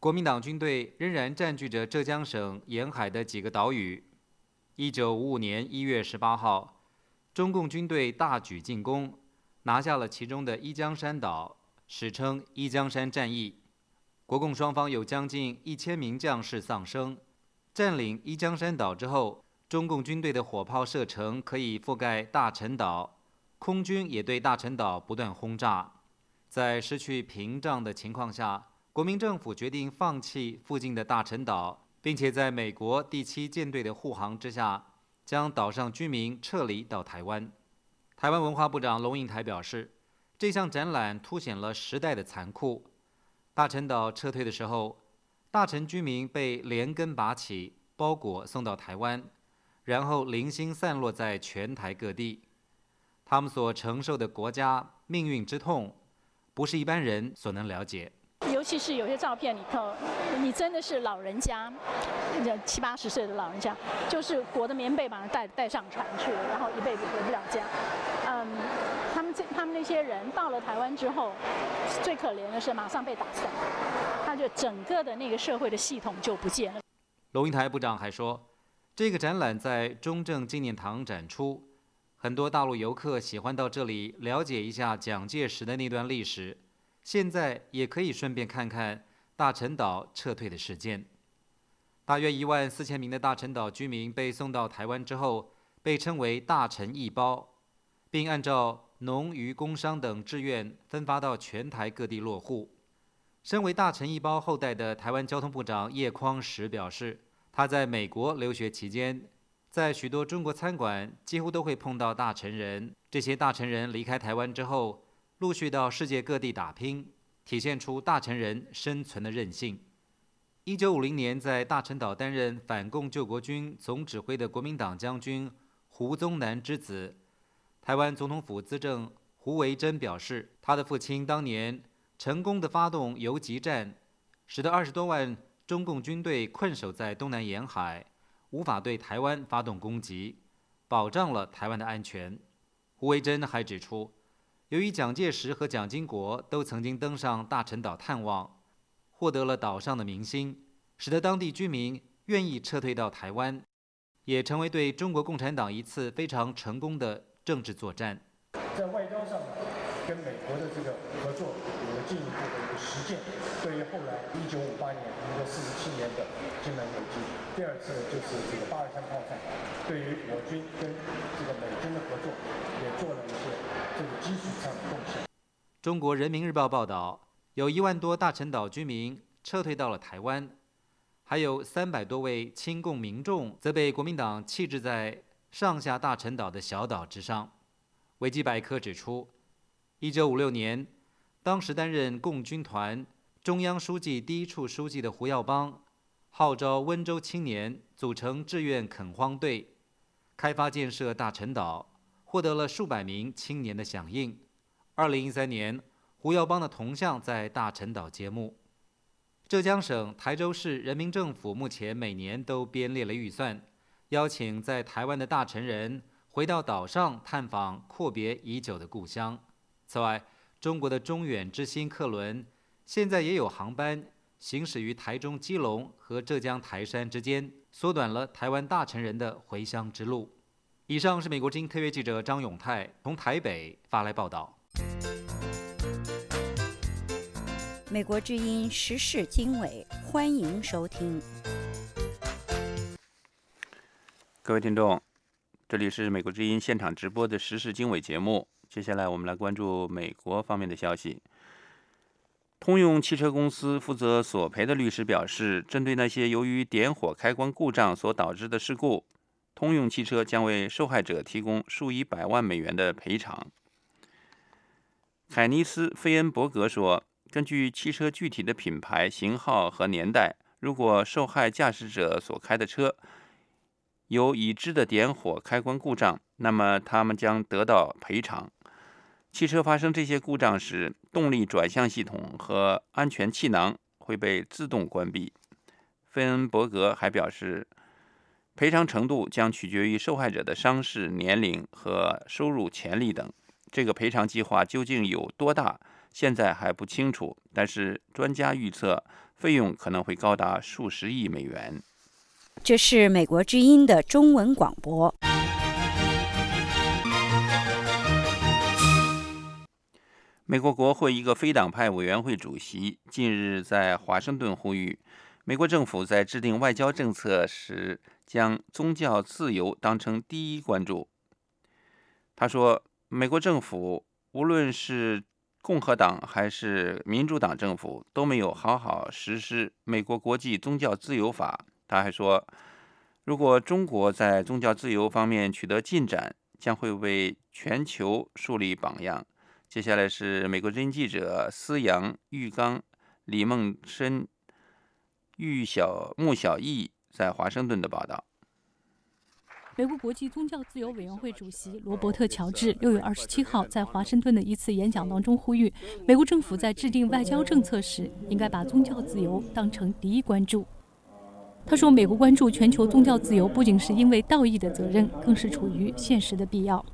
国民党军队仍然占据着浙江省沿海的几个岛屿。一九五五年一月十八号，中共军队大举进攻，拿下了其中的一江山岛，史称一江山战役。国共双方有将近一千名将士丧生。占领一江山岛之后，中共军队的火炮射程可以覆盖大陈岛，空军也对大陈岛不断轰炸。在失去屏障的情况下，国民政府决定放弃附近的大陈岛，并且在美国第七舰队的护航之下，将岛上居民撤离到台湾。台湾文化部长龙应台表示，这项展览凸显了时代的残酷。大陈岛撤退的时候，大陈居民被连根拔起，包裹送到台湾，然后零星散落在全台各地。他们所承受的国家命运之痛，不是一般人所能了解。 尤其是有些照片里头，你真的是老人家，七八十岁的老人家，就是裹着棉被把他带带上船去了，然后一辈子回不了家。嗯，他们这他们那些人到了台湾之后，最可怜的是马上被打散，他就整个的那个社会的系统就不见了。 龙应台部长还说，这个展览在中正纪念堂展出，很多大陆游客喜欢到这里了解一下蒋介石的那段历史。现在也可以顺便看看大陈岛撤退的事件。大约一万四千名的大陈岛居民被送到台湾之后，被称为大陈义胞，并按照农渔工商等志愿分发到全台各地落户。身为大陈义胞后代的台湾交通部长叶匡时表示，他在美国留学期间，在许多中国餐馆几乎都会碰到大陈人。这些大陈人离开台湾之后，陆续到世界各地打拼，体现出大陈人生存的韧性。一九五零年，在大陈岛担任反共救国军总指挥的国民党将军胡宗南之子，台湾总统府资政胡维珍表示，他的父亲当年成功地发动游击战，使得二十多万中共军队困守在东南沿海，无法对台湾发动攻击，保障了台湾的安全。胡维珍还指出，由于蒋介石和蒋经国都曾经登上大陈岛探望，获得了岛上的民心，使得当地居民愿意撤退到台湾，也成为对中国共产党一次非常成功的政治作战。 在外交上跟美国的这个合作有了进一步的一个实践，对于后来一九五八年民国四十七年的金门危机，第二次就是这个八二三炮战，对于我军跟这个美军的合作也做了一些这个基础上的贡献。 中国人民日报报道，有一万多大陈岛居民撤退到了台湾，还有三百多位亲共民众则被国民党弃置在上下大陈岛的小岛之上。维基百科指出，一九五六年，当时担任共军团中央书记第一处书记的胡耀邦，号召温州青年组成志愿垦荒队，开发建设大陈岛，获得了数百名青年的响应。二零一三年，胡耀邦的铜像在大陈岛揭幕。浙江省台州市人民政府目前每年都编列了预算，邀请在台湾的大陈人回到岛上探访阔别已久的故乡。此外，中国的中远之星客轮现在也有航班行驶于台中基隆和浙江台山之间，缩短了台湾大陈人的回乡之路。以上是美国之音特约记者张永泰从台北发来报道。 美国之音时事经纬，欢迎收听。 各位听众，这里是美国之音现场直播的时事经纬节目。接下来我们来关注美国方面的消息。通用汽车公司负责索赔的律师表示，针对那些由于点火开关故障所导致的事故，通用汽车将为受害者提供数以百万美元的赔偿。凯尼斯·费恩伯格说，根据汽车具体的品牌、型号和年代，如果受害驾驶者所开的车有已知的点火开关故障，那么他们将得到赔偿。汽车发生这些故障时，动力转向系统和安全气囊会被自动关闭。费恩伯格还表示，赔偿程度将取决于受害者的伤势、年龄和收入潜力等。这个赔偿计划究竟有多大， 现在还不清楚，但是专家预测费用可能会高达数十亿美元。 这是美国之音的中文广播。 美国国会一个非党派委员会主席近日在华盛顿呼吁，美国政府在制定外交政策时将宗教自由当成第一关注。他说，美国政府无论是共和党还是民主党政府都没有好好实施美国国际宗教自由法。他还说，如果中国在宗教自由方面取得进展，将会为全球树立榜样。接下来是美国之音记者思阳、玉刚、李梦深、玉小穆小艺在华盛顿的报道。 美国国际宗教自由委员会主席罗伯特·乔治六月二十七号在华盛顿的一次演讲当中呼吁，美国政府在制定外交政策时，应该把宗教自由当成第一关注。他说，美国关注全球宗教自由不仅是因为道义的责任，更是处于现实的必要。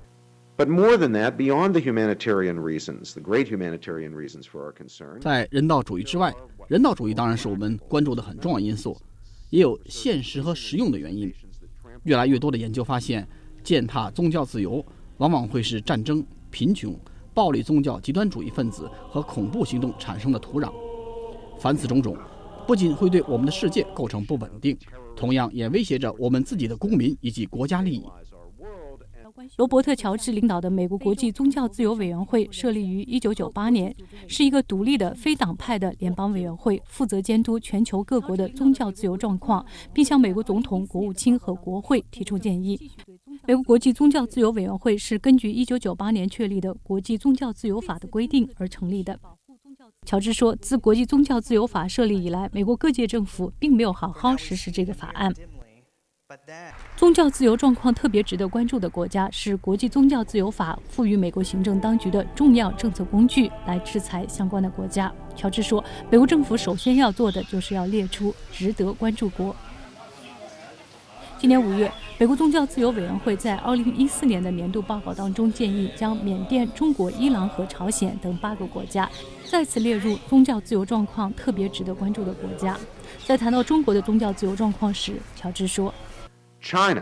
But more than that, beyond the humanitarian reasons, the great humanitarian reasons for our concern, 在人道主义之外，人道主义当然是我们关注的很重要因素，也有现实和实用的原因。越来越多的研究发现，践踏宗教自由往往会是战争、贫穷、暴力宗教极端主义分子和恐怖行动产生的土壤。凡此种种，不仅会对我们的世界构成不稳定，同样也威胁着我们自己的公民以及国家利益。 罗伯特·乔治领导的美国国际宗教自由委员会设立于一九九八年，是一个独立的非党派的联邦委员会，负责监督全球各国的宗教自由状况，并向美国总统、国务卿和国会提出建议。美国国际宗教自由委员会是根据一九九八年确立的国际宗教自由法的规定而成立的。乔治说，自国际宗教自由法设立以来，美国各界政府并没有好好实施这个法案。宗教自由状况特别值得关注的国家是国际宗教自由法赋予美国行政当局的重要政策工具，来制裁相关的国家。乔治说，美国政府首先要做的就是要列出值得关注国。今年五月，美国宗教自由委员会在二零一四年的年度报告当中建议，将缅甸、中国、伊朗和朝鲜等八个国家再次列入宗教自由状况特别值得关注的国家。在谈到中国的宗教自由状况时，乔治说， China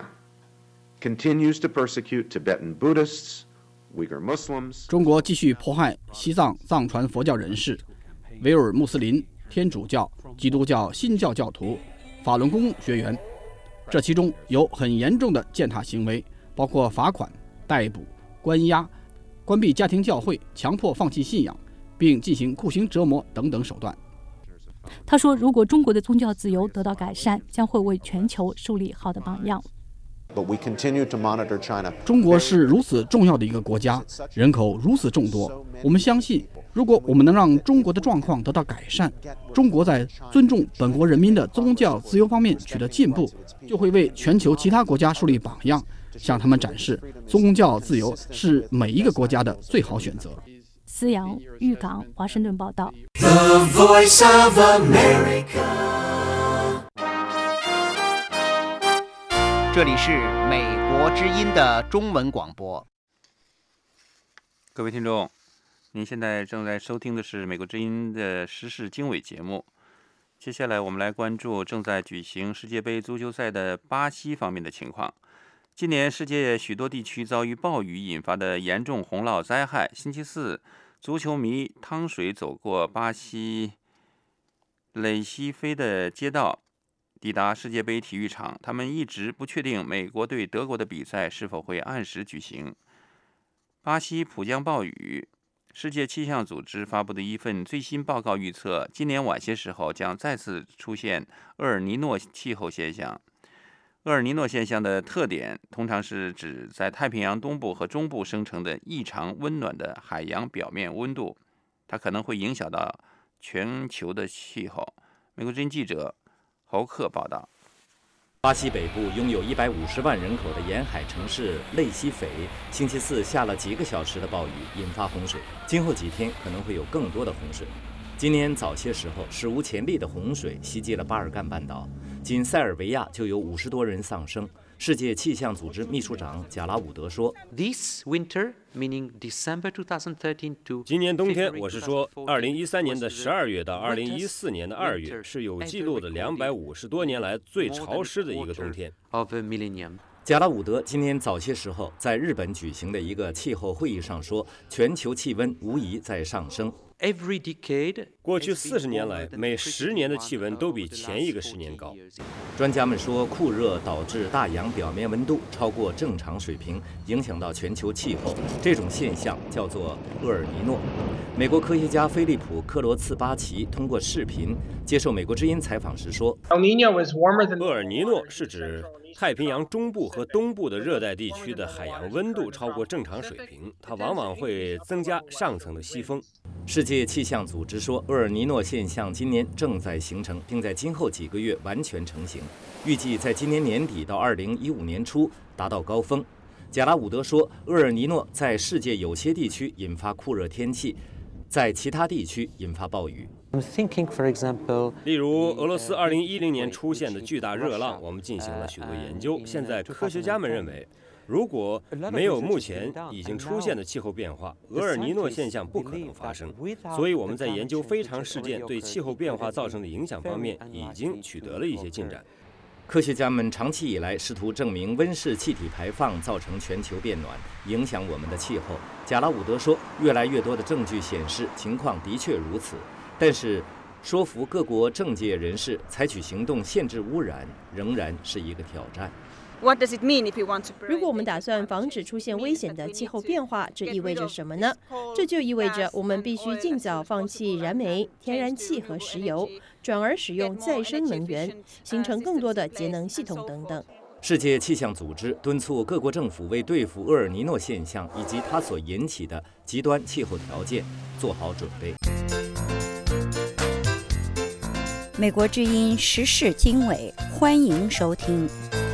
continues to persecute Tibetan Buddhists, Uyghur Muslims. 中国继续迫害西藏藏传佛教人士、维吾尔穆斯林、天主教、基督教新教教徒、法轮功学员。这其中有很严重的践踏行为，包括罚款、逮捕、关押、关闭家庭教会、强迫放弃信仰，并进行酷刑折磨等等手段。 他说，如果中国的宗教自由得到改善，将会为全球树立好的榜样。 中国是如此重要的一个国家，人口如此众多，我们相信，如果我们能让中国的状况得到改善，中国在尊重本国人民的宗教自由方面取得进步，就会为全球其他国家树立榜样，向他们展示宗教自由是每一个国家的最好选择。 思阳、玉港、华盛顿报道。 The Voice of America。 这里是美国之音的中文广播。 各位听众，您现在正在收听的是美国之音的时事经纬节目。接下来我们来关注正在举行世界杯足球赛的巴西方面的情况。今年世界许多地区遭遇暴雨引发的严重洪涝灾害。星期四，足球迷趟水走过巴西雷西菲的街道，抵达世界杯体育场。他们一直不确定美国对德国的比赛是否会按时举行。巴西普降暴雨，世界气象组织发布的一份最新报告预测，今年晚些时候将再次出现厄尔尼诺气候现象。厄尔尼诺现象的特点通常是指在太平洋东部和中部生成的异常温暖的海洋表面温度，它可能会影响到全球的气候。美国之音记者侯克报道。 巴西北部拥有一百五十万人口的沿海城市类西斐，星期四下了几个小时的暴雨，引发洪水。今后几天可能会有更多的洪水。今年早些时候，史无前例的洪水袭击了巴尔干半岛，仅塞尔维亚就有五十多人丧生。 世界气象组织秘书长贾拉伍德说 ：“This winter, meaning December twenty thirteen to 今年冬天，我是说，二零一三年的十二月到二零一四年的二月是有记录的两百五十多年来最潮湿的一个冬天。” of a millennium。 贾拉伍德今天早些时候在日本举行的一个气候会议上说，全球气温无疑在上升。 Every decade， 过去四十年来，每十年的气温都比前一个十年高。 专家们说，酷热导致大洋表面温度超过正常水平，影响到全球气候。这种现象叫做厄尔尼诺。美国科学家菲利普·科罗茨巴奇通过视频接受美国之音采访时说， 厄尔尼诺是指太平洋中部和东部的热带地区的海洋温度超过正常水平，它往往会增加上层的西风。 世界气象组织说，厄尔尼诺现象今年正在形成，并在今后几个月完全成型，预计在今年年底到二零一五年初达到高峰。贾拉伍德说，厄尔尼诺在世界有些地区引发酷热天气，在其他地区引发暴雨。 例如，俄罗斯二零一零年出现的巨大热浪，我们进行了许多研究。现在科学家们认为，如果没有目前已经出现的气候变化，厄尔尼诺现象不可能发生。所以我们在研究非常事件对气候变化造成的影响方面，已经取得了一些进展。 科学家们长期以来试图证明温室气体排放造成全球变暖，影响我们的气候。贾拉伍德说，越来越多的证据显示情况的确如此，但是说服各国政界人士采取行动限制污染仍然是一个挑战。 如果我们打算防止出现危险的气候变化，这意味着什么呢？这就意味着我们必须尽早放弃燃煤、天然气和石油，转而使用再生能源，形成更多的节能系统等等。 世界气象组织敦促各国政府为对付厄尔尼诺现象以及它所引起的极端气候条件做好准备。 美国之音时事经纬，欢迎收听。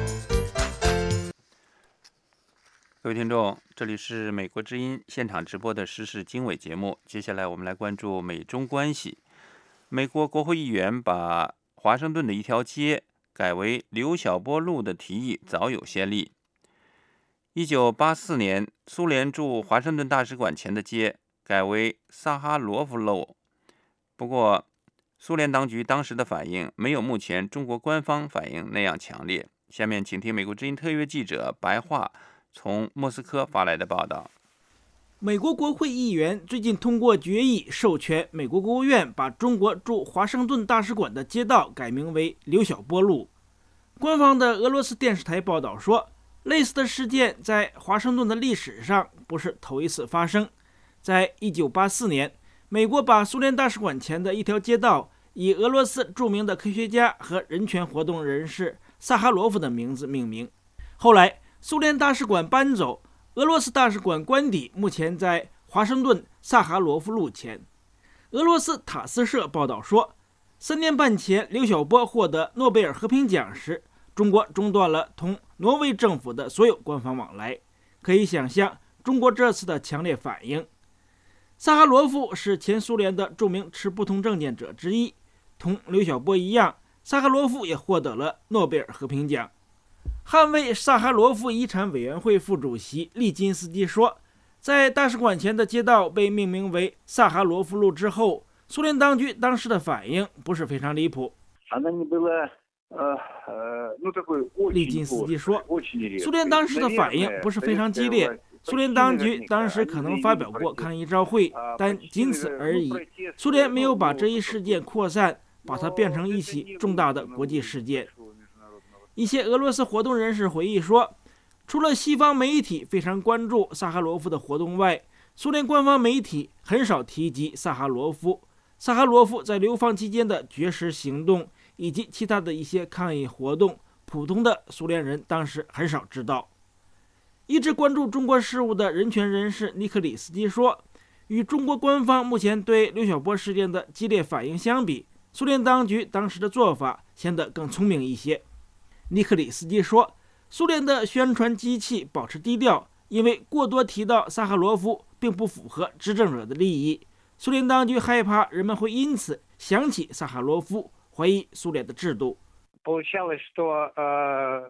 各位听众，这里是美国之音现场直播的时事经纬节目。接下来我们来关注美中关系。美国国会议员把华盛顿的一条街改为刘晓波路的提议早有先例。一九八四年，苏联驻华盛顿大使馆前的街改为萨哈罗夫路。不过，苏联当局当时的反应没有目前中国官方反应那样强烈。下面请听美国之音特约记者白桦从莫斯科发来的报道。 美国国会议员最近通过决议，授权美国国务院把中国驻华盛顿大使馆的街道改名为刘晓波路。官方的俄罗斯电视台报道说，类似的事件在华盛顿的历史上不是头一次发生。在一九八四年，美国把苏联大使馆前的一条街道以俄罗斯著名的科学家和人权活动人士萨哈罗夫的名字命名。后来苏联大使馆搬走，俄罗斯大使馆官邸目前在华盛顿萨哈罗夫路前。俄罗斯塔斯社报道说，三年半前刘晓波获得诺贝尔和平奖时，中国中断了同挪威政府的所有官方往来。可以想象中国这次的强烈反应。萨哈罗夫是前苏联的著名持不同政见者之一，同刘晓波一样，萨哈罗夫也获得了诺贝尔和平奖。捍卫萨哈罗夫遗产委员会副主席利金斯基说，在大使馆前的街道被命名为萨哈罗夫路之后，苏联当局当时的反应不是非常离谱。利金斯基说，苏联当时的反应不是非常激烈，苏联当局当时可能发表过抗议照会，但仅此而已。苏联没有把这一事件扩散，把它变成一起重大的国际事件。一些俄罗斯活动人士回忆说，除了西方媒体非常关注萨哈罗夫的活动外，苏联官方媒体很少提及萨哈罗夫。萨哈罗夫在流放期间的绝食行动以及其他的一些抗议活动，普通的苏联人当时很少知道。一直关注中国事务的人权人士尼克里斯基说，与中国官方目前对刘晓波事件的激烈反应相比，苏联当局当时的做法显得更聪明一些。尼克里斯基说，苏联的宣传机器保持低调，因为过多提到萨哈罗夫并不符合执政者的利益。苏联当局害怕人们会因此想起萨哈罗夫，怀疑苏联的制度。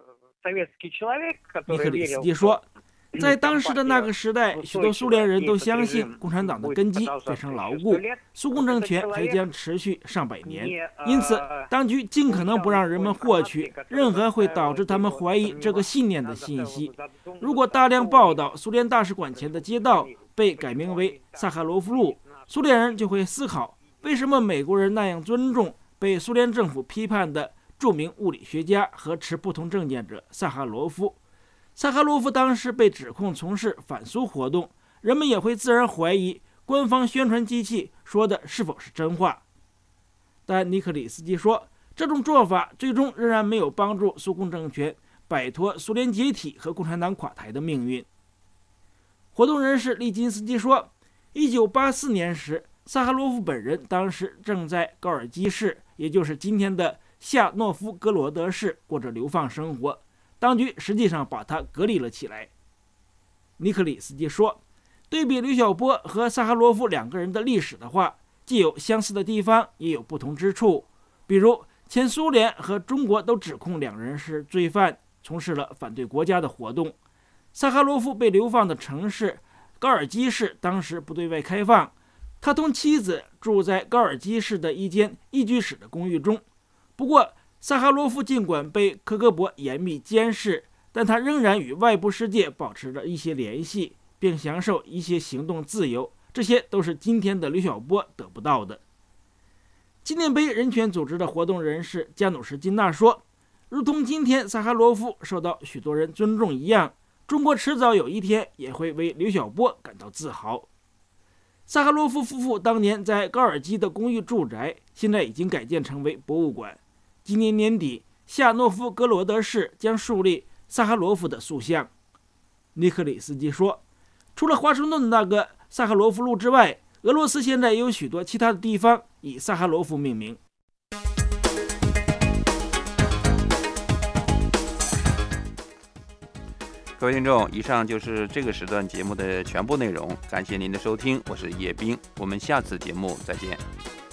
尼克里斯基说，在当时的那个时代，许多苏联人都相信共产党的根基非常牢固，苏共政权还将持续上百年。因此，当局尽可能不让人们获取任何会导致他们怀疑这个信念的信息。如果大量报道苏联大使馆前的街道被改名为萨哈罗夫路，苏联人就会思考，为什么美国人那样尊重被苏联政府批判的著名物理学家和持不同政见者萨哈罗夫。萨哈罗夫当时被指控从事反苏活动，人们也会自然怀疑官方宣传机器说的是否是真话。但尼克里斯基说，这种做法最终仍然没有帮助苏共政权摆脱苏联解体和共产党垮台的命运。活动人士利金斯基说，一九八四年时，萨哈罗夫本人当时正在高尔基市，也就是今天的夏诺夫哥罗德市过着流放生活，当局实际上把他隔离了起来。尼克里斯基说，对比刘晓波和萨哈罗夫两个人的历史的话，既有相似的地方，也有不同之处。比如前苏联和中国都指控两人是罪犯，从事了反对国家的活动。萨哈罗夫被流放的城市高尔基市当时不对外开放，他同妻子住在高尔基市的一间一居室的公寓中。不过萨哈罗夫尽管被科格勃严密监视，但他仍然与外部世界保持着一些联系，并享受一些行动自由，这些都是今天的刘晓波得不到的。纪念碑人权组织的活动人士加努什金娜说，如同今天萨哈罗夫受到许多人尊重一样，中国迟早有一天也会为刘晓波感到自豪。萨哈罗夫夫妇当年在高尔基的公寓住宅，现在已经改建成为博物馆。今年年底，夏诺夫哥罗德市将树立萨哈罗夫的塑像。尼克里斯基说，除了华盛顿那个萨哈罗夫路之外，俄罗斯现在也有许多其他的地方以萨哈罗夫命名。 各位听众，以上就是这个时段节目的全部内容，感谢您的收听，我是叶冰，我们下次节目再见。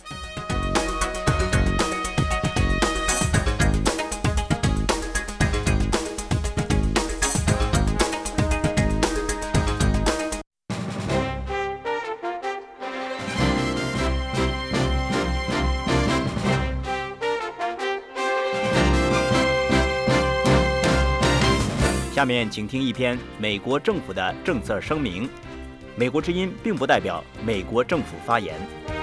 下面请听一篇美国政府的政策声明。美国之音并不代表美国政府发言。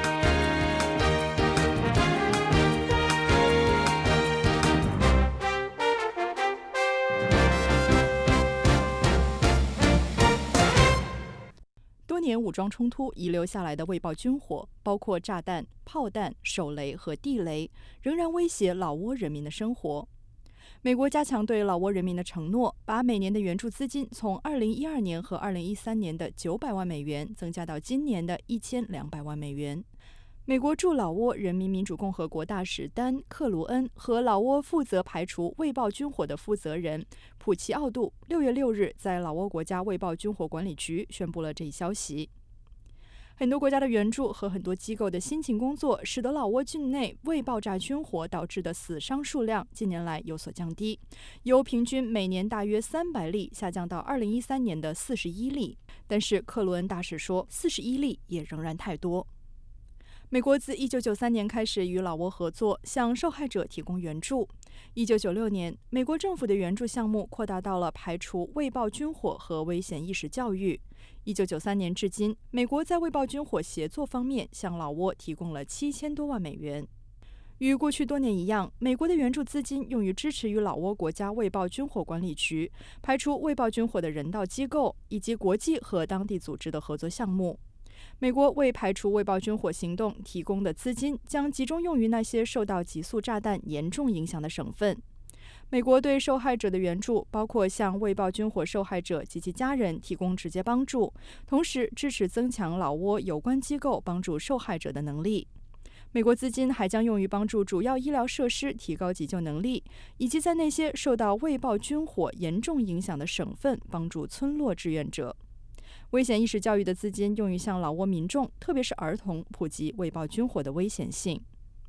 多年武装冲突遗留下来的未爆军火，包括炸弹、炮弹、手雷和地雷，仍然威胁老挝人民的生活。美国加强对老挝人民的承诺，把每年的援助资金从二零一二年和二零一三年的九百万美元增加到今年的一千两百万美元。美国驻老挝人民民主共和国大使丹·克卢恩和老挝负责排除未爆军火的负责人普奇奥杜六月六日在老挝国家未爆军火管理局宣布了这一消息。很多国家的援助和很多机构的辛勤工作，使得老挝境内未爆炸军火导致的死伤数量近年来有所降低，由平均每年大约三百例下降到二零一三年的四十一例。但是克鲁恩大使说，四十一例也仍然太多。美国自一九九三年开始与老挝合作，向受害者提供援助。一九九六年，美国政府的援助项目扩大到了排除未爆军火和危险意识教育。一九九三年至今，美国在未爆军火协作方面向老挝提供了七千多万美元。与过去多年一样，美国的援助资金用于支持与老挝国家未爆军火管理局、排除未爆军火的人道机构以及国际和当地组织的合作项目。美国为排除未爆军火行动提供的资金将集中用于那些受到极速炸弹严重影响的省份。美国对受害者的援助包括向未爆军火受害者及其家人提供直接帮助，同时支持增强老挝有关机构帮助受害者的能力。美国资金还将用于帮助主要医疗设施提高急救能力，以及在那些受到未爆军火严重影响的省份帮助村落志愿者。危险意识教育的资金用于向老挝民众，特别是儿童，普及未爆军火的危险性。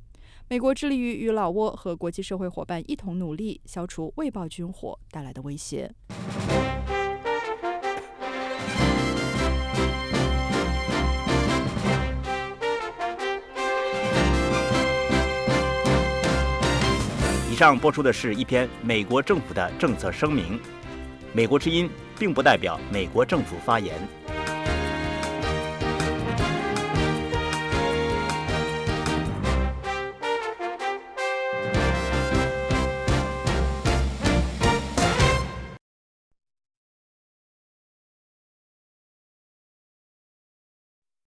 美国致力于与老挝和国际社会伙伴一同努力，消除未爆军火带来的威胁。 以上播出的是一篇美国政府的政策声明。美国之音并不代表美国政府发言。